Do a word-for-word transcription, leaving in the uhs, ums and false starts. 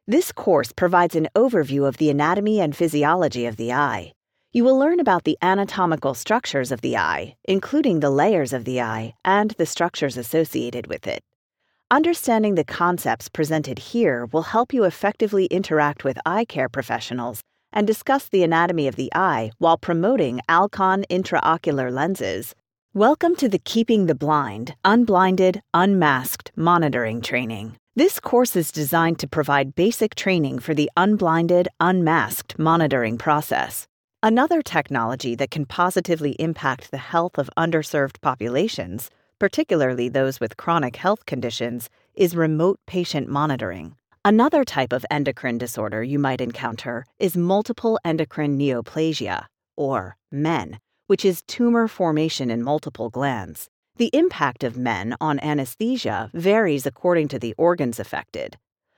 This course provides an overview of the anatomy and physiology of the eye. You will learn about the anatomical structures of the eye, including the layers of the eye and the structures associated with it. Understanding the concepts presented here will help you effectively interact with eye care professionals and discuss the anatomy of the eye while promoting Alcon intraocular lenses. Welcome to the Keeping the Blind, Unblinded, Unmasked Monitoring Training. This course is designed to provide basic training for the unblinded, unmasked monitoring process. Another technology that can positively impact the health of underserved populations, particularly those with chronic health conditions, is remote patient monitoring. Another type of endocrine disorder you might encounter is multiple endocrine neoplasia, or M E N, which is tumor formation in multiple glands. The impact of M E N on anesthesia varies according to the organs affected.